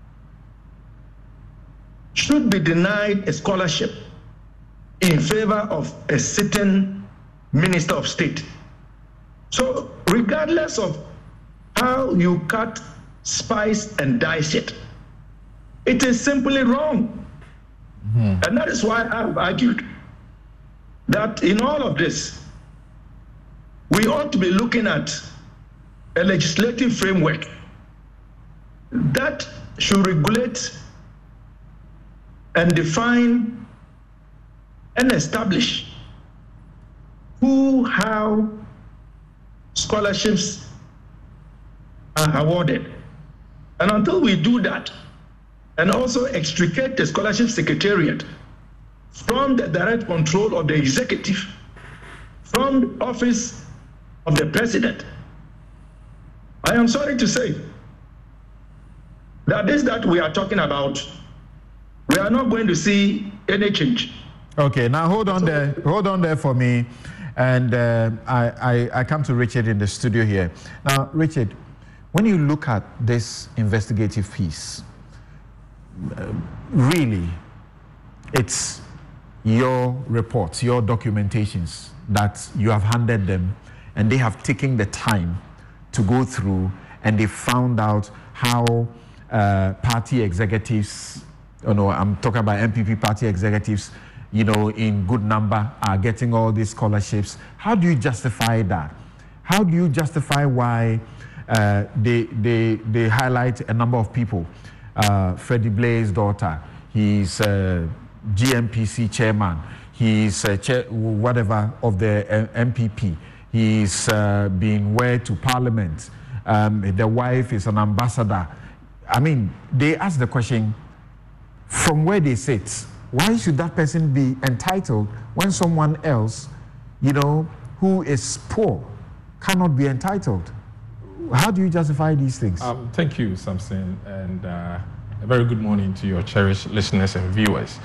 should be denied a scholarship in favor of a sitting minister of state? So regardless of how you cut, spice, and dice it, it is simply wrong. Mm-hmm. And that is why I've argued that in all of this, we ought to be looking at a legislative framework that should regulate and define and establish who, how scholarships are awarded. And until we do that, and also extricate the Scholarship Secretariat from the direct control of the executive, from the office of the President, I am sorry to say that this that we are talking about, we are not going to see any change. Okay, now hold on there, hold on there for me, and uh, I, I, I come to Richard in the studio here. Now, Richard, when you look at this investigative piece, uh, really, it's your reports, your documentations that you have handed them, and they have taken the time to go through, and they found out how uh, party executives, you know, I'm talking about M P P party executives, you know, in good number are getting all these scholarships. How do you justify that? How do you justify why uh, they, they, they highlight a number of people? Uh, Freddie Blaze's daughter, he's uh, G M P C chairman, he's uh, chair, whatever of the uh, M P P, he's uh, been wed to parliament, um, the wife is an ambassador. I mean, they ask the question, from where they sit, why should that person be entitled when someone else, you know, who is poor cannot be entitled? How do you justify these things? Um, thank you, Samson, and uh, a very good morning to your cherished listeners and viewers.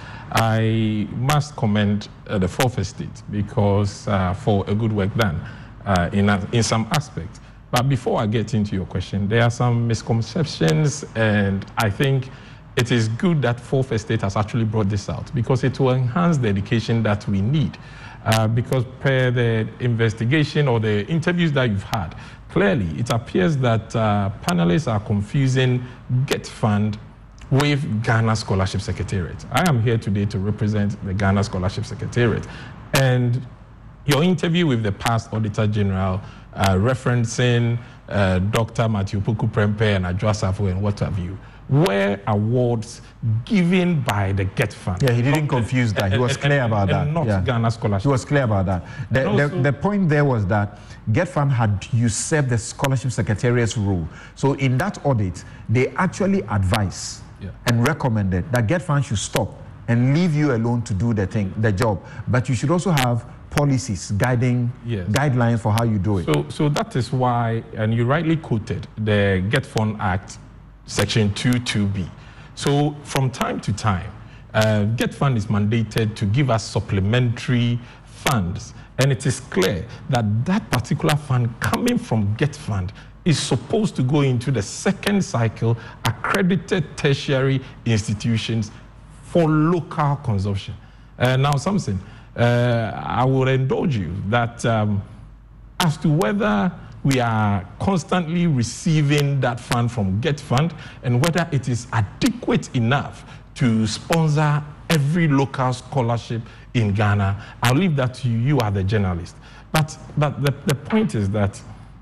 I must commend uh, the Fourth Estate because uh, for a good work done uh, in, a, in some aspects. But before I get into your question, there are some misconceptions, and I think it is good that Fourth Estate has actually brought this out because it will enhance the education that we need. Uh, because per the investigation or the interviews that you've had, clearly it appears that uh, panelists are confusing GETFund with Ghana Scholarship Secretariat. I am here today to represent the Ghana Scholarship Secretariat. And your interview with the past Auditor General uh, referencing uh, Doctor Matthew Puku Prempeh and Adwoa Safo and what have you, were awards given by the GETFund. Yeah, he didn't confuse that. He was clear and, about and, that. And not yeah. Ghana Scholarship. He was clear about that. The, also, the, the point there was that GETFund had usurped the Scholarship Secretariat's role. So in that audit, they actually advised yeah. and recommended that GETFund should stop and leave you alone to do the thing, the job. But you should also have policies guiding yes. guidelines for how you do it. So, so that is why, and you rightly quoted the GETFund Act, Section two two B. So from time to time, uh, GETFund is mandated to give us supplementary funds, and it is clear that that particular fund coming from GETFund is supposed to go into the second cycle accredited tertiary institutions for local consumption. Uh, now, something uh, I will indulge you that um, as to whether we are constantly receiving that fund from GETFund and whether it is adequate enough to sponsor every local scholarship in Ghana, I'll leave that to you. You are the journalist. But, but the, the point is that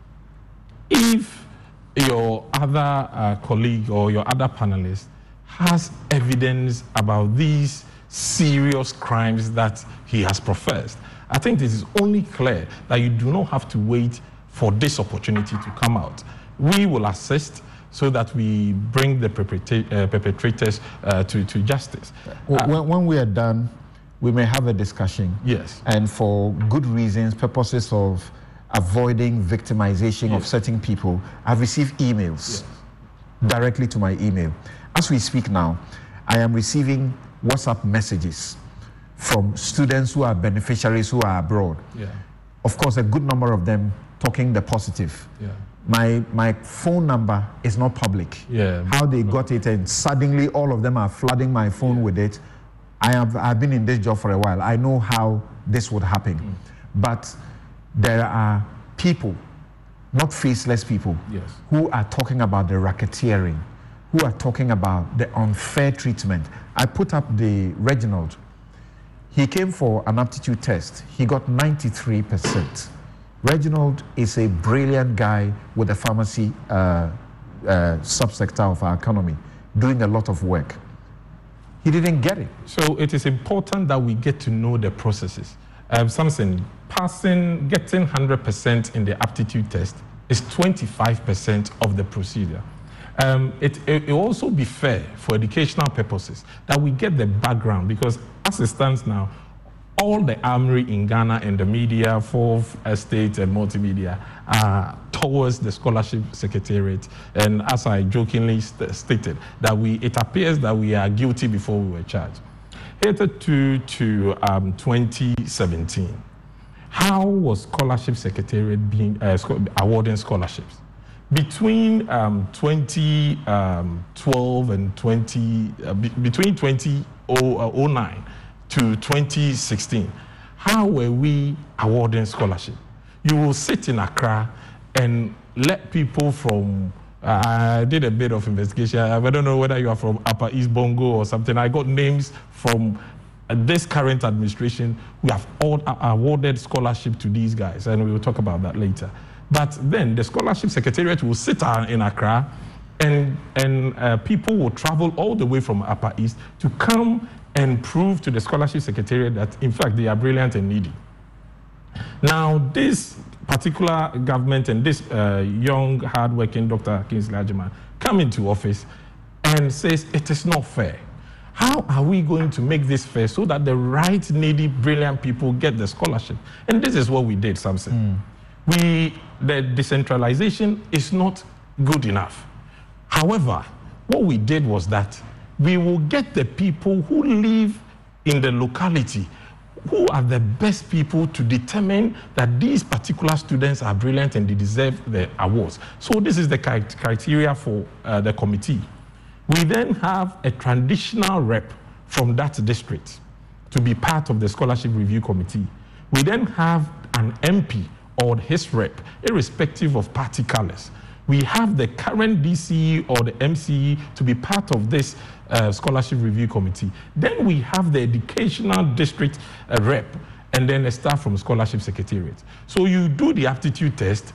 if your other uh, colleague or your other panelist has evidence about these serious crimes that he has professed, I think it is only clear that you do not have to wait for this opportunity to come out. We will assist so that we bring the perpetra- uh, perpetrators uh, to, to justice. Well, uh, when, when we are done, we may have a discussion. Yes. And for good reasons, purposes of avoiding victimization yes. of certain people, I've received emails yes. directly to my email. As we speak now, I am receiving WhatsApp messages from students who are beneficiaries who are abroad. Yeah. Of course, a good number of them talking the positive. Yeah. My my phone number is not public. Yeah. How they got it, and suddenly all of them are flooding my phone yeah. with it. I have I've been in this job for a while. I know how this would happen. Mm. But there are people, not faceless people, yes. who are talking about the racketeering, who are talking about the unfair treatment. I put up the Reginald. He came for an aptitude test. He got ninety-three percent. Reginald is a brilliant guy with the pharmacy uh, uh, subsector of our economy, doing a lot of work. He didn't get it. So it is important that we get to know the processes. Um, something, passing, getting one hundred percent in the aptitude test is twenty-five percent of the procedure. Um, it, it will also be fair for educational purposes that we get the background, because as it stands now, all the armory in Ghana and the media, Fourth Estate and multimedia, are towards the Scholarship Secretariat. And as I jokingly st- stated, that we it appears that we are guilty before we were charged. Headed to, to um, twenty seventeen, how was Scholarship Secretariat being uh, awarding scholarships? Between um, twenty twelve and twenty, uh, be, between twenty oh nine to twenty sixteen, how were we awarding scholarship? You will sit in Accra and let people from, uh, I did a bit of investigation, I don't know whether you are from Upper East Bongo or something. I got names from uh, this current administration. We have all uh, awarded scholarship to these guys, and we will talk about that later. But then the Scholarship Secretariat will sit in Accra And, and uh, people will travel all the way from Upper East to come and prove to the Scholarship Secretariat that, in fact, they are brilliant and needy. Now, this particular government and this uh, young, hardworking Doctor Kingsley Agyeman come into office and says it is not fair. How are we going to make this fair so that the right, needy, brilliant people get the scholarship? And this is what we did, Samson. Mm. We, the decentralization is not good enough. However, what we did was that we will get the people who live in the locality, who are the best people to determine that these particular students are brilliant and they deserve the awards. So this is the criteria for uh, the committee. We then have a traditional rep from that district to be part of the scholarship review committee. We then have an M P or his rep, irrespective of party colors. We have the current D C E or the M C E to be part of this uh, scholarship review committee. Then we have the educational district uh, rep and then a staff from scholarship secretariat. So you do the aptitude test.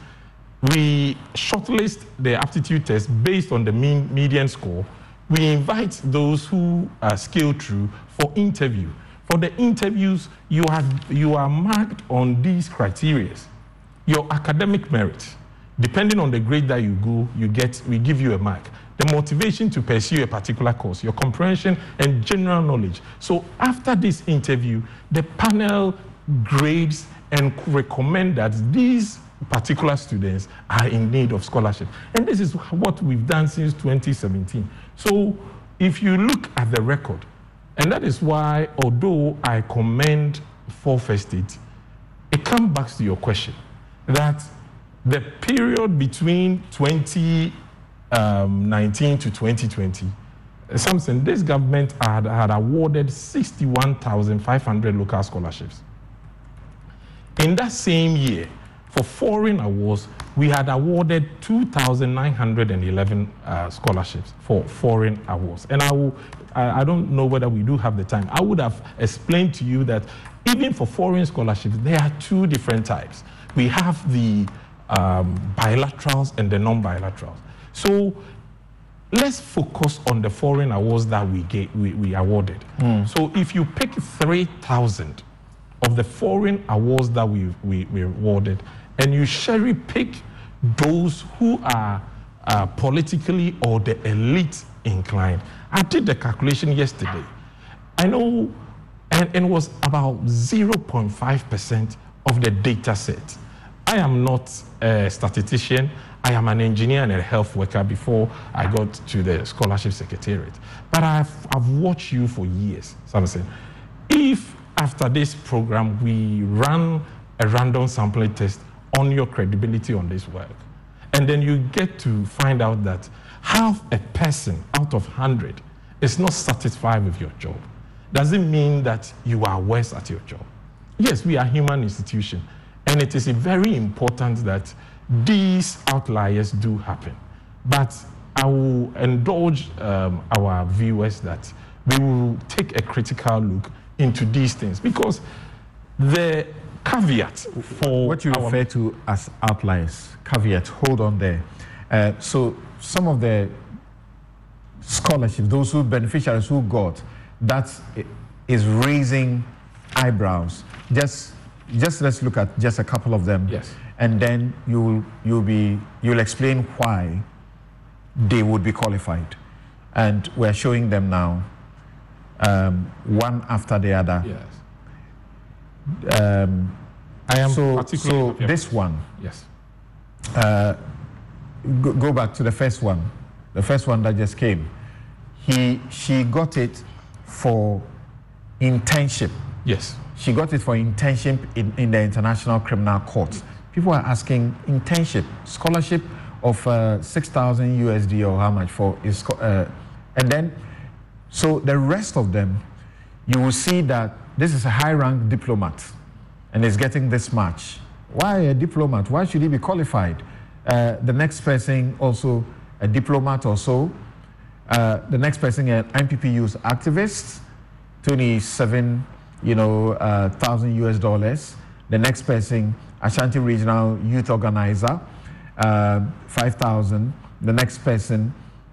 We shortlist the aptitude test based on the mean median score. We invite those who are scaled through for interview. For the interviews, you are, you are marked on these criteria. Your academic merit, depending on the grade that you go, you get, we give you a mark. The motivation to pursue a particular course, your comprehension and general knowledge. So after this interview, the panel grades and recommend that these particular students are in need of scholarship. And this is what we've done since twenty seventeen. So if you look at the record, and that is why, although I commend Fourth Estate, it comes back to your question, that the period between twenty nineteen to twenty twenty, Samson, this government had, had awarded sixty-one thousand five hundred local scholarships. In that same year, for foreign awards, we had awarded two thousand nine hundred eleven uh, scholarships for foreign awards. And I, will, I, I don't know whether we do have the time. I would have explained to you that even for foreign scholarships, there are two different types. We have the um, bilaterals and the non-bilaterals. So let's focus on the foreign awards that we, get, we, we awarded. Mm. So if you pick three thousand of the foreign awards that we, we, we awarded, and you cherry pick those who are uh, politically or the elite inclined. I did the calculation yesterday. I know, and, and it was about zero point five percent of the data set. I am not a statistician. I am an engineer and a health worker before I got to the scholarship secretariat. But I've, I've watched you for years, Samson. If after this program we run a random sampling test on your credibility on this work, and then you get to find out that half a person out of one hundred is not satisfied with your job, does it mean that you are worse at your job? Yes, we are a human institution, and it is very important that these outliers do happen. But I will indulge um, our viewers that we will take a critical look into these things, because the caveat for what you our refer to as outliers, caveat, hold on there. Uh, so some of the scholarships, those who beneficiaries who got, that is raising eyebrows. Just, just let's look at just a couple of them. Yes. And then you'll you'll be you'll explain why they would be qualified, and we're showing them now, um, one after the other. Yes. Um, I am so particularly so this one. Yes. Uh, go, go back to the first one, the first one that just came. He she got it for internship. Yes. She got it for internship in, in the International Criminal Court. People are asking internship, scholarship of uh, six thousand U S D or how much for is, uh, and then, so the rest of them, you will see that this is a high-rank diplomat and is getting this much. Why a diplomat? Why should he be qualified? Uh, the next person also a diplomat or so. Uh, the next person an N P P U's activist, twenty-seven, you know, uh, thousand U S dollars. The next person, Ashanti Regional Youth Organizer, uh, five thousand. The next person,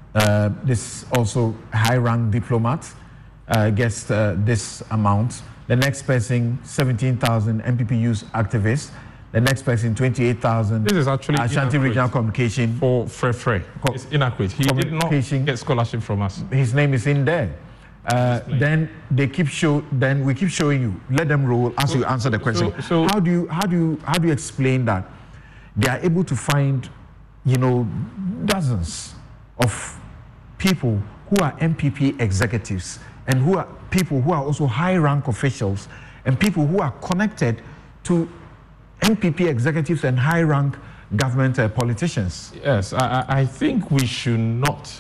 Uh, this also high-rank diplomat uh, gets uh, this amount. The next person, seventeen thousand M P P youth activists. The next person, twenty-eight thousand. This is actually Ashanti Regional Communication. For Frey Frey. It's inaccurate. He did not get scholarship from us. His name is in there. Uh, then they keep show. Then we keep showing you. Let them roll as so, you answer the question. So, so how do you how do you how do you explain that they are able to find, you know, dozens of people who are M P P executives and who are people who are also high-rank officials and people who are connected to M P P executives and high-rank government uh, politicians? Yes, I, I think we should not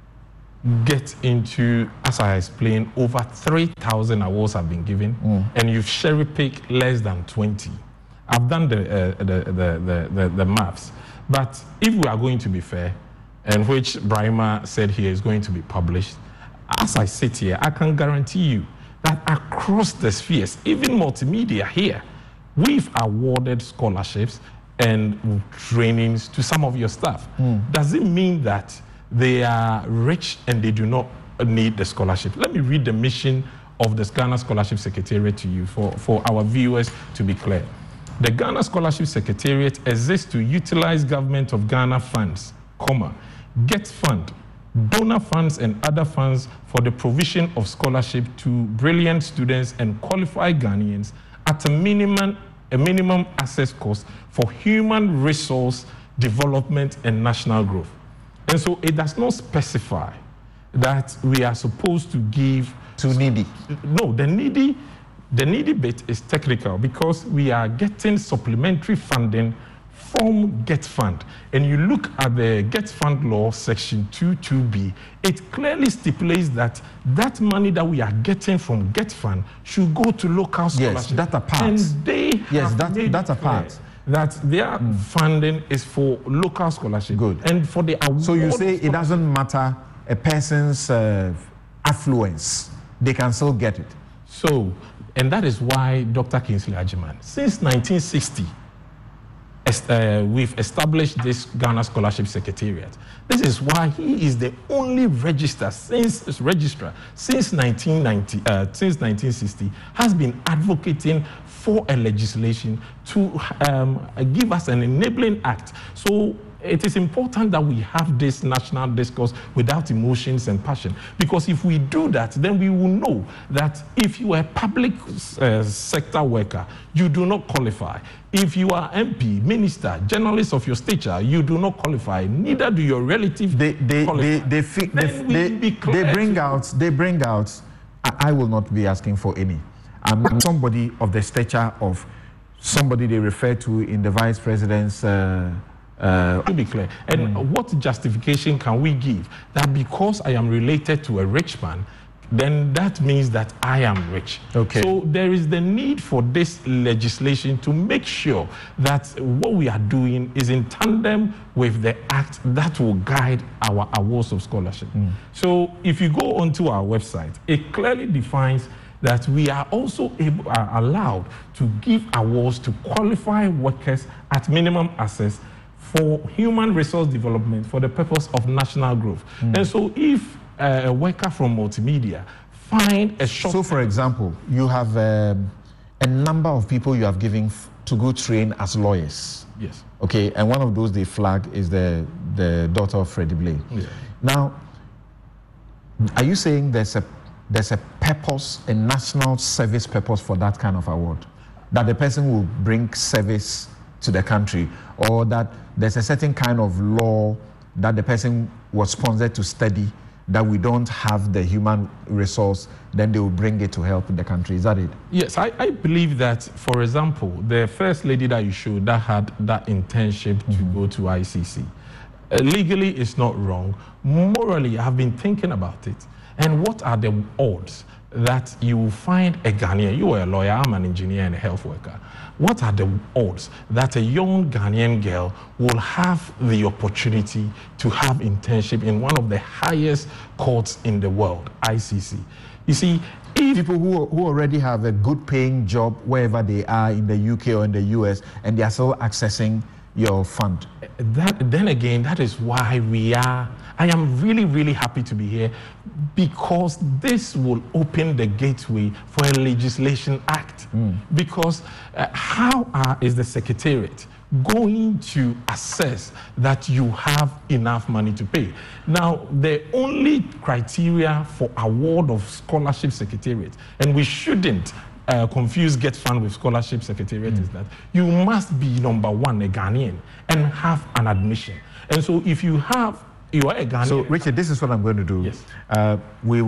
get into, as I explained, over three thousand awards have been given, mm. and you've cherry-picked less than twenty. I've done the, uh, the, the, the, the, the maths, but if we are going to be fair, and which Brahima said here is going to be published, as I sit here, I can guarantee you that across the spheres, even multimedia here, we've awarded scholarships and trainings to some of your staff. Mm. Does it mean that they are rich and they do not need the scholarship? Let me read the mission of the Ghana Scholarship Secretariat to you for, for our viewers to be clear. The Ghana Scholarship Secretariat exists to utilize government of Ghana funds, comma, get fund, donor funds and other funds for the provision of scholarship to brilliant students and qualified Ghanaians at a minimum, a minimum access cost for human resource development and national growth. And so it does not specify that we are supposed to give to needy. No, the needy, the needy bit is technical because we are getting supplementary funding from Get Fund. And you look at the Get Fund law, section two two B, it clearly stipulates that that money that we are getting from Get Fund should go to local scholarships. Yes, that apart. And they yes, have that, made that apart. that their mm. funding is for local scholarship. Good. And for the award. So you say it doesn't matter a person's uh, affluence, they can still get it. So, and that is why Doctor Kingsley Agyeman, since nineteen sixty, Uh, we've established this Ghana Scholarship Secretariat. This is why he is the only registrar since registrar since nineteen ninety, uh, since nineteen sixty, has been advocating for a legislation to um, give us an enabling act. So it is important that we have this national discourse without emotions and passion, because if we do that, then we will know that if you are a public uh, sector worker, you do not qualify. If you are M P, minister, journalist of your stature, you do not qualify. Neither do your relatives. They they qualify. they they, they, they, they bring out they bring out. I, I will not be asking for any. I'm somebody of the stature of somebody they refer to in the vice president's. Uh, Uh, to be clear, and mm. what justification can we give that because I am related to a rich man, then that means that I am rich? Okay. So there is the need for this legislation to make sure that what we are doing is in tandem with the act that will guide our awards of scholarship. Mm. So if you go onto our website, it clearly defines that we are also able, are allowed to give awards to qualified workers at minimum access for human resource development for the purpose of national growth. Mm. And so if uh, a worker from multimedia find a short... So for example, you have um, a number of people you have given f to go train as lawyers. Yes. Okay, and one of those they flag is the, the daughter of Freddie Blaine. Yeah. Now, are you saying there's a, there's a purpose, a national service purpose for that kind of award? That the person will bring service to the country, or that there's a certain kind of law that the person was sponsored to study, that we don't have the human resource, then they will bring it to help the country. Is that it? Yes, I, I believe that, for example, the first lady that you showed that had that internship mm-hmm. to go to I C C, uh, legally it's not wrong. Morally, I've been thinking about it. And what are the odds that you will find a Ghanaian, you are a lawyer, I'm an engineer and a health worker, what are the odds that a young Ghanaian girl will have the opportunity to have internship in one of the highest courts in the world, I C C? You see, if people who, who already have a good paying job wherever they are in the U K or in the U S, and they are still accessing your fund. that then again, that is why we are, I am really, really happy to be here, because this will open the gateway for a legislation act. Mm. Because uh, how uh, is the Secretariat going to assess that you have enough money to pay? Now, the only criteria for award of scholarship secretariat, and we shouldn't uh, confuse Get Fund with scholarship secretariat, mm. is that you must be, number one, a Ghanaian and have an admission. And so if you have, you are a Ghanaian. So, Richard, this is what I'm going to do. Yes. Uh, we